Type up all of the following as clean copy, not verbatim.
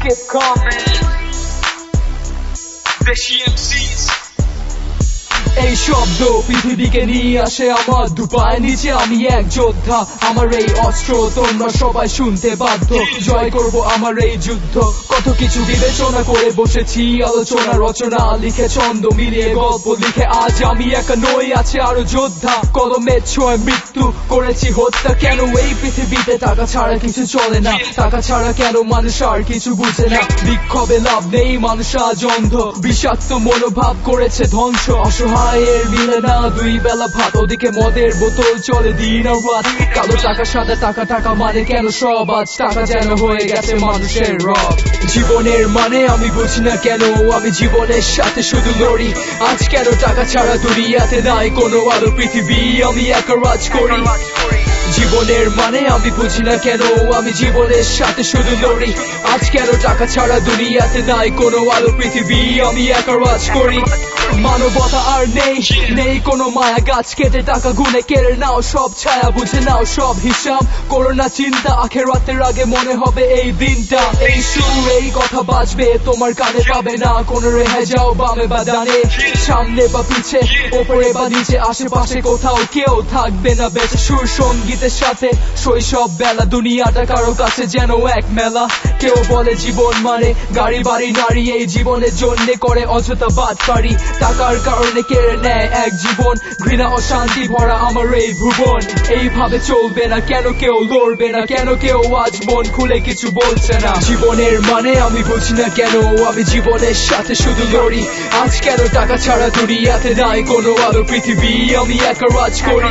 it coming. Beshi MCs. এই শব্দ পৃথিবীকে নিয়ে আসে আমার দুপায়ের নিচে, আমি এক যোদ্ধা, আমার এই অস্ত্র তোমরা সবাই শুনতে বাধ্য। জয় করব আমার এই যুদ্ধ, কত কিছু বিবেচনা করে বসেছি, আলোচনা রচনা লিখে ছন্দ মিলিয়ে গল্প লিখে আজ আমি একা নই, আছে আরো যোদ্ধা। কলমের ছোঁয়ায় মৃত্যু করেছি হত্যা। কেন এই পৃথিবীতে টাকা ছাড়া কিছু চলে না, টাকা ছাড়া কেন মানুষ আর কিছু বুঝে না। বিক্ষোভে লাভ নেই, মানুষ আজ অন্ধ, বিষাক্ত মনোভাব করেছে ধ্বংস। অসহায়ের মিলে না দুই বেলা ভাত, ওদিকে মদের বোতল চলে দিন আর রাত। কালো টাকা সাদা টাকা, টাকা মানে কেন সব, আজ টাকা যেন হয়ে গেছে মানুষের রব। জীবনের মানে আমি বুঝি না কেন, আমি জীবনের সাথে শুধু লড়ি। আজ কেন টাকা ছাড়া দুনিয়াতে নাই কোনো আলো, পৃথিবী আমি একা রাজ করি। জীবনের মানে আমি বুঝি না কেন, আমি জীবনের সাথে শুধু লড়ি। আজ কেন টাকা ছাড়া দুনিয়াতে নাই কোনো আলো, পৃথিবী আমি একা রাজ করি। মানবতা আর নেই, নেই কোনো মায়া, গাছ কেটে টাকা গুনে কেড়ে নাও সব ছায়া, বুঝে নাও সব হিসাব করো না চিন্তা। আখেরাতের আগে মনে হবে এই দিনটা, এই সুর এই কথা বাজবে তোমার কানে, পাবে না কোনো রেহাই, যাও বামে বা ডানে, সামনে বা পিছে, ওপরে বা নিচে, আশেপাশে কোথাও কেউ থাকবে না বেঁচে। সুর সঙ্গীতের সাথে শৈশব বেলা, দুনিয়াটা কারো কাছে যেন এক মেলা। কেউ বলে জীবন মানে গাড়ি বাড়ি নারী, এই জীবনের জন্য করে অযথা বাদ পারি। টাকার কারণে কেড়ে নেয় এক জীবন, ঘৃণা অশান্তি ভরা আমার এই ভুবন। এইভাবে চলবে না, কেন কেউ লড়বে না, কেন কেউ আজ মন খুলে কিছু বলছে না। জীবনের মানে আমি বুঝি না কেন, আমি জীবনের সাথে শুধু লড়ি। আজ কেন টাকা ছাড়া দুনিয়াতে নাই কোনো আলো, পৃথিবী আমি একা রাজ করি।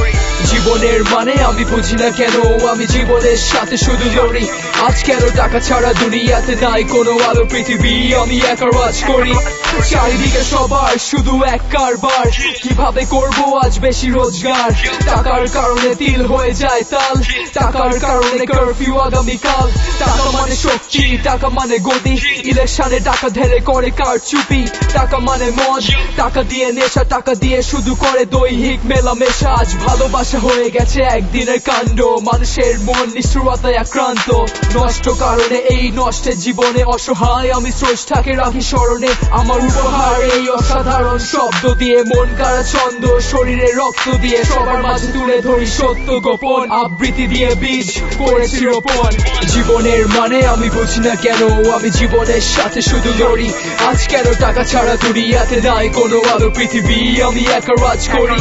জীবনের মানে আমি বুঝি না কেন, আমি জীবনের সাথে শুধু লড়ি। আজ কেন টাকা ছাড়া দুনিয়াতে নাই কোনো আলো, পৃথিবী আমি একা রাজ করি। চারিদিকে সবার শুধু এক কারবার, কিভাবে করবো আজ বেশি রোজগার। টাকার কারণে তিল হয়ে যায় তাল, টাকার কারণে কারফিউ আগামীকাল। টাকা মানে শক্তি, টাকা মানে গদি, ইলেকশনে টাকা ঢেলে করে কারচুপি। টাকা মানে মদ, টাকা দিয়ে নেশা, টাকা দিয়ে শুধু করে দৈহিক মেলামেশা। আজ ভালোবাসা হয়ে গেছে একদিনের কাণ্ড, মানুষের মন নিষ্ঠুরতায় আক্রান্ত। নষ্ট কারণে এই নষ্টের জীবনে অসহায় আমি স্রষ্টাকে রাখি স্মরণে। আমার উপহার এই অসাধারণ শব্দ দিয়ে, মন কাড়া ছন্দ শরীরে রক্ত দিয়ে, সবার মাঝে তুলে ধরি সত্য গোপন, আবৃত্তি দিয়ে বীজ করেছি রোপণ। জীবনের মানে আমি বুঝি না কেন, আমি জীবনের সাথে শুধু লড়ি। আজ কেন টাকা ছাড়া দুনিয়াতে নাই কোনো আলো, পৃথিবী আমি একা রাজ করি।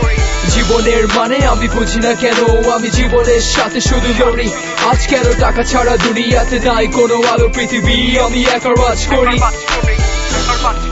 জীবনের মানে আমি বুঝি না কেন, আমি জীবনের সাথে শুধু লড়ি। আজ কেন টাকা ছাড়া দুনিয়াতে নাই কোনো আলো, পৃথিবী আমি একা রাজ করি।